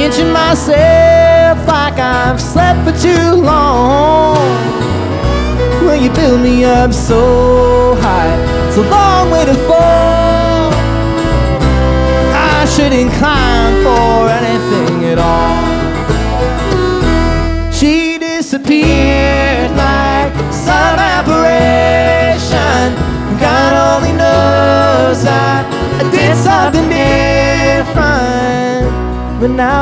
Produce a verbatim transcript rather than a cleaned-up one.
pinching myself like I've slept for too long. Well, you build me up so high, it's a long way to fall. I shouldn't climb for anything at all. She disappeared like some apparition. God only knows I, I did something different, but now